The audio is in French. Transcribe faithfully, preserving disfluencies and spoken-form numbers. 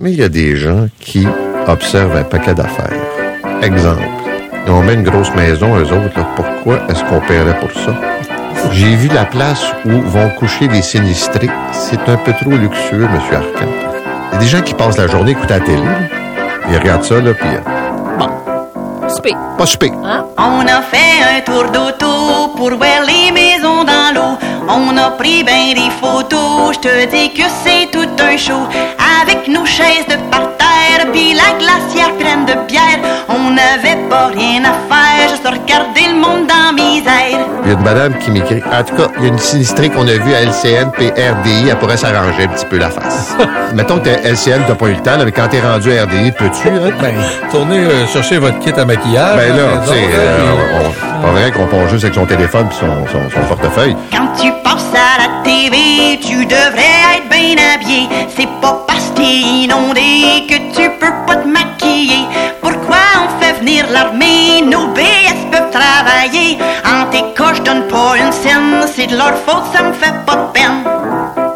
Mais il y a des gens qui observent un paquet d'affaires. Exemple, ils ont mis une grosse maison, eux autres, là, pourquoi est-ce qu'on paierait pour ça? J'ai vu la place où vont coucher les sinistrés. C'est un peu trop luxueux, M. Arcan. Il y a des gens qui passent la journée écoutant la télé. Là. Ils regardent ça, là, puis... Euh, bon. Souper. Pas souper. Hein? On a fait un tour d'auto pour voir les maisons dans l'eau. On a pris ben des photos, je te dis que c'est tout un show. Avec nos chaises de parterre, puis la glacière pleine de bière. On n'avait pas rien à faire, juste regarder le monde dans misère. Il y a une madame qui m'écrit. En tout cas, il y a une sinistrée qu'on a vue à L C N P R D I, elle pourrait s'arranger un petit peu la face. Mettons que t'es L C N, t'as pas eu le temps, là, mais quand t'es rendu à R D I, peux-tu, hein? Ben, tournez euh, chercher votre kit à maquillage. Ben là, tu sais, euh, euh, c'est pas vrai qu'on pense juste avec son téléphone et son, son, son portefeuille. Quand tu passes à la T V, tu devrais être bien habillé. C'est pas parce que t'es inondé que tu peux pas te maquiller. Pourquoi on fait venir l'armée? Nos B S peuvent travailler. En tes cas, je donne pas une scène. C'est de leur faute, ça me fait pas de peine.